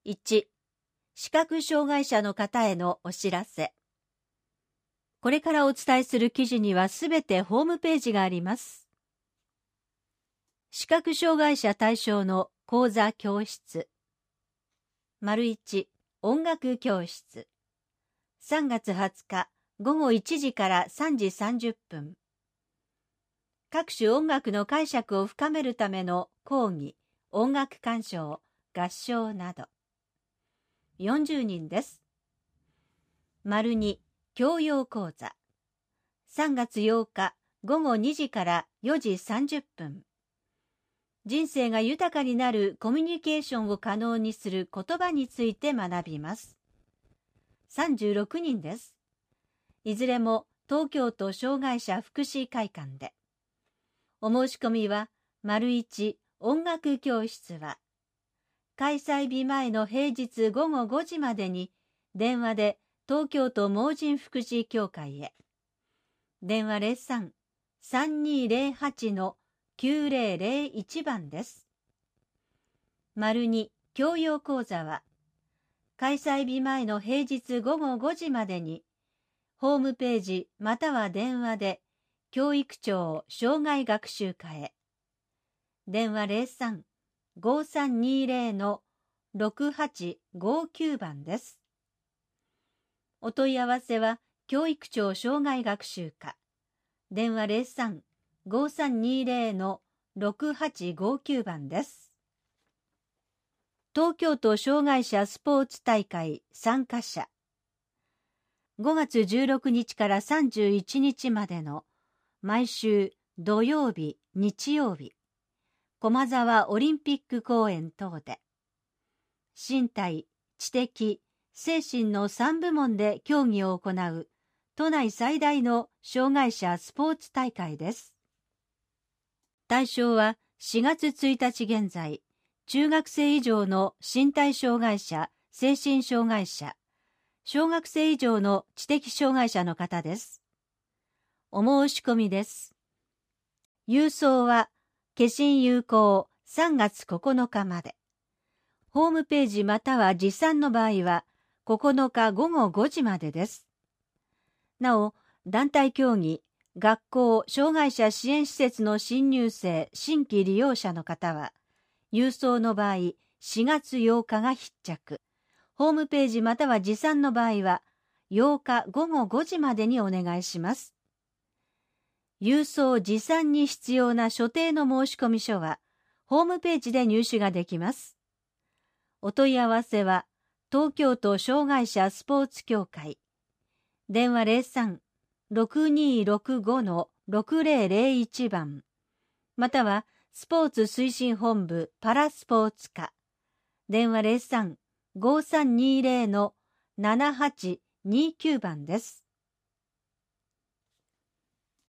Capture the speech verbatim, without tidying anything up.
いち、視覚障害者の方へのお知らせ。これからお伝えする記事にはすべてホームページがあります。視覚障害者対象の講座教室。丸いち、音楽教室。さんがつはつかごごいちじからさんじさんじゅっぷん。各種音楽の解釈を深めるための講義、音楽鑑賞、合唱など。よんじゅうにんです。丸に、教養講座。さんがつようかごごにじからよじさんじゅっぷん。人生が豊かになるコミュニケーションを可能にする言葉について学びます。さんじゅうろくにんです。いずれも東京都障害者福祉会館で。お申し込みは、丸いち音楽教室は、開催日前の平日ごごごじまでに電話で東京都盲人福祉協会へ。電話 ゼロさん さんにーゼロはち のきゅうゼロゼロいちばんです。丸に教養講座は、開催日前の平日ごごごじまでに、ホームページまたは電話で教育庁障害学習課へ。電話 ゼロさん ごさんにーゼロ のろくはちごきゅうばんです。お問い合わせは教育庁障害学習課。電話 ゼロさん ごさんにーゼロ のろくはちごきゅうばんです。東京都障害者スポーツ大会参加者。ごがつじゅうろくにちからさんじゅういちにちまでの毎週土曜日、日曜日、駒沢オリンピック公園等で、身体、知的、精神のさんぶもんで競技を行う都内最大の障害者スポーツ大会です。対象はしがつついたち現在、中学生以上の身体障害者、精神障害者、小学生以上の知的障害者の方です。お申し込みです。郵送は、消印有効さんがつここのかまで。ホームページまたは持参の場合は、ここのかごごごじまでです。なお、団体競技、学校、障害者支援施設の新入生、新規利用者の方は、郵送の場合、しがつようかが必着。ホームページまたは持参の場合は、ようかごごごじまでにお願いします。郵送持参に必要な所定の申込書は、ホームページで入手ができます。お問い合わせは、東京都障害者スポーツ協会。電話 ゼロさん ろくにーろくご のろくゼロゼロいちばん、または、スポーツ推進本部パラスポーツ課。電話 ゼロさん ごさんにーゼロ のななはちにーきゅうばんです。